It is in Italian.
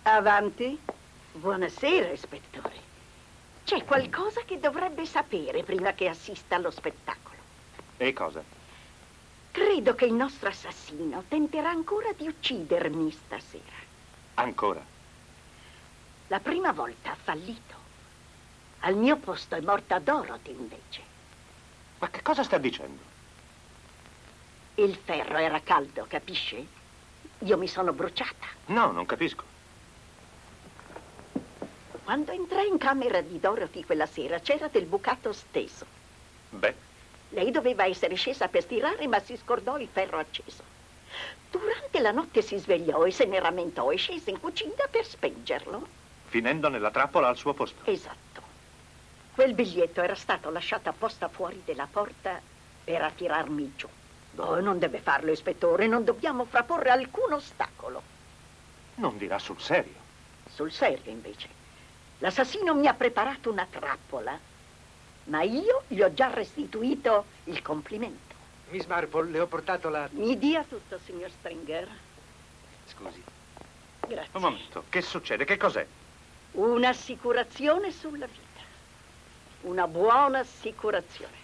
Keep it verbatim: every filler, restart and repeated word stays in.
Avanti. Buonasera, ispettore. C'è qualcosa che dovrebbe sapere prima che assista allo spettacolo. E cosa? Credo che il nostro assassino tenterà ancora di uccidermi stasera. Ancora? La prima volta ha fallito. Al mio posto è morta Dorothy, invece. Ma che cosa sta dicendo? Il ferro era caldo, capisce? Io mi sono bruciata. No, non capisco. Quando entrai in camera di Dorothy quella sera c'era del bucato steso. Beh. Lei doveva essere scesa per stirare, ma si scordò il ferro acceso. Durante la notte si svegliò e se ne rammentò e scese in cucina per spengerlo. Finendo nella trappola al suo posto. Esatto. Quel biglietto era stato lasciato apposta fuori della porta per attirarmi giù. Oh, non deve farlo, ispettore, non dobbiamo frapporre alcun ostacolo. Non dirà sul serio. Sul serio, invece. L'assassino mi ha preparato una trappola, ma io gli ho già restituito il complimento. Miss Marple, le ho portato la... Mi dia tutto, signor Stringer. Scusi. Grazie. Un momento, che succede? Che cos'è? Un'assicurazione sulla vita. Una buona assicurazione.